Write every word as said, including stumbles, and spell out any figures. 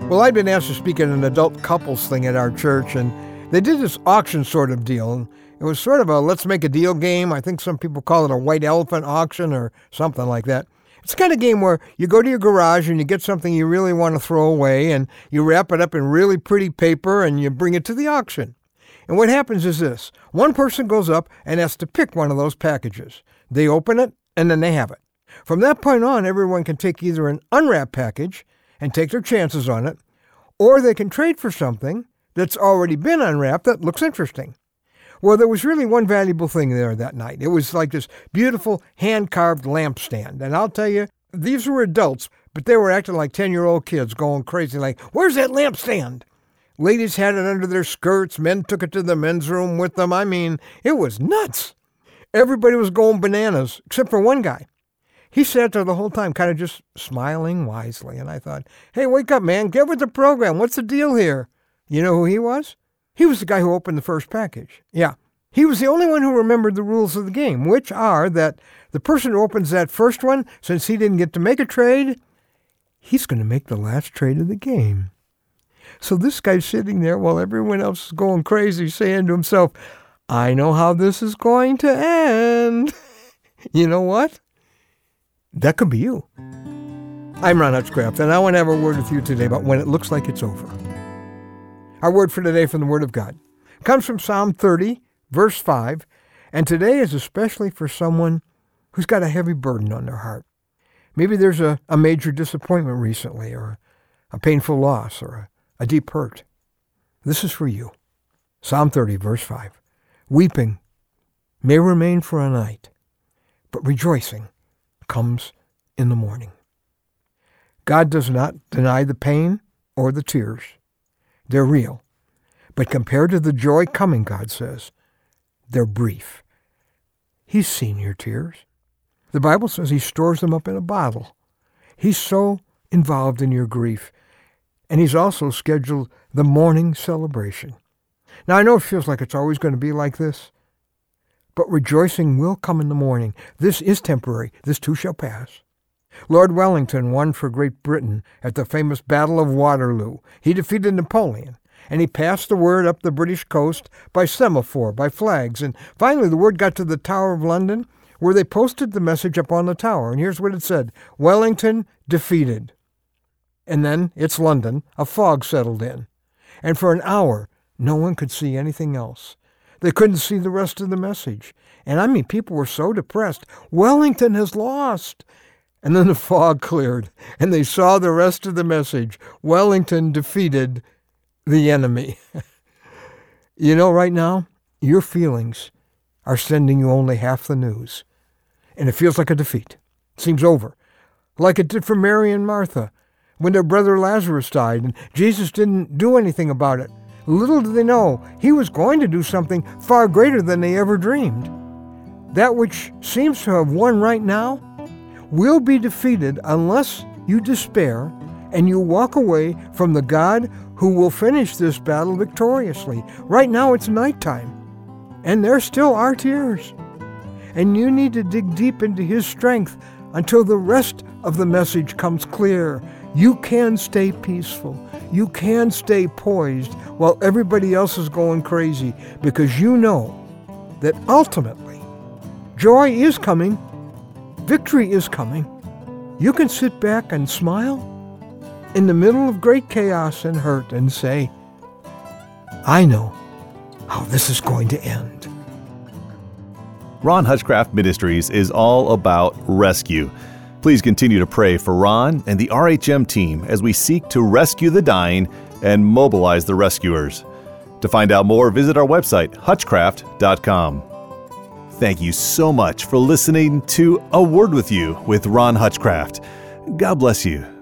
Well, I'd been asked to speak at an adult couples thing at our church, and they did this auction sort of deal. It was sort of a let's make a deal game. I think some people call it a white elephant auction or something like that. It's the kind of game where you go to your garage and you get something you really want to throw away, and you wrap it up in really pretty paper and you bring it to the auction. And what happens is this. One person goes up and has to pick one of those packages. They open it, and then they have it. From that point on, everyone can take either an unwrapped package and take their chances on it, or they can trade for something that's already been unwrapped that looks interesting. Well, there was really one valuable thing there that night. It was like this beautiful hand-carved lampstand. And I'll tell you, these were adults, but they were acting like ten-year-old kids going crazy, like, where's that lampstand? Ladies had it under their skirts. Men took it to the men's room with them. I mean, it was nuts. Everybody was going bananas, except for one guy. He sat there the whole time, kind of just smiling wisely. And I thought, hey, wake up, man. Get with the program. What's the deal here? You know who he was? He was the guy who opened the first package. Yeah. He was the only one who remembered the rules of the game, which are that the person who opens that first one, since he didn't get to make a trade, he's going to make the last trade of the game. So this guy's sitting there while everyone else is going crazy, saying to himself, I know how this is going to end. You know what? That could be you. I'm Ron Hutchcraft, and I want to have a word with you today about when it looks like it's over. Our word for today from the Word of God comes from Psalm thirty, verse five, and today is especially for someone who's got a heavy burden on their heart. Maybe there's a, a major disappointment recently, or a painful loss, or a, a deep hurt. This is for you. Psalm thirty, verse five. Weeping may remain for a night, but rejoicing comes in the morning. God does not deny the pain or the tears. They're real. But compared to the joy coming, God says, they're brief. He's seen your tears. The Bible says he stores them up in a bottle. He's so involved in your grief. And he's also scheduled the morning celebration. Now, I know it feels like it's always going to be like this, but rejoicing will come in the morning. This is temporary. This too shall pass. Lord Wellington won for Great Britain at the famous Battle of Waterloo. He defeated Napoleon, and he passed the word up the British coast by semaphore, by flags. And finally, the word got to the Tower of London, where they posted the message up on the tower. And here's what it said: Wellington defeated. And then, it's London, a fog settled in. And for an hour, no one could see anything else. They couldn't see the rest of the message. And I mean, people were so depressed. Wellington has lost. And then the fog cleared, and they saw the rest of the message. Wellington defeated the enemy. You know, right now, your feelings are sending you only half the news. And it feels like a defeat. It seems over. Like it did for Mary and Martha when their brother Lazarus died, and Jesus didn't do anything about it. Little did they know, he was going to do something far greater than they ever dreamed. That which seems to have won right now will be defeated unless you despair and you walk away from the God who will finish this battle victoriously. Right now it's nighttime, and there still are tears. And you need to dig deep into his strength until the rest of the message comes clear. You can stay peaceful. You can stay poised while everybody else is going crazy, because you know that ultimately joy is coming. Victory is coming. You can sit back and smile in the middle of great chaos and hurt and say, I know how this is going to end. Ron Hutchcraft Ministries is all about rescue. Please continue to pray for Ron and the R H M team as we seek to rescue the dying and mobilize the rescuers. To find out more, visit our website, hutchcraft dot com. Thank you so much for listening to A Word With You with Ron Hutchcraft. God bless you.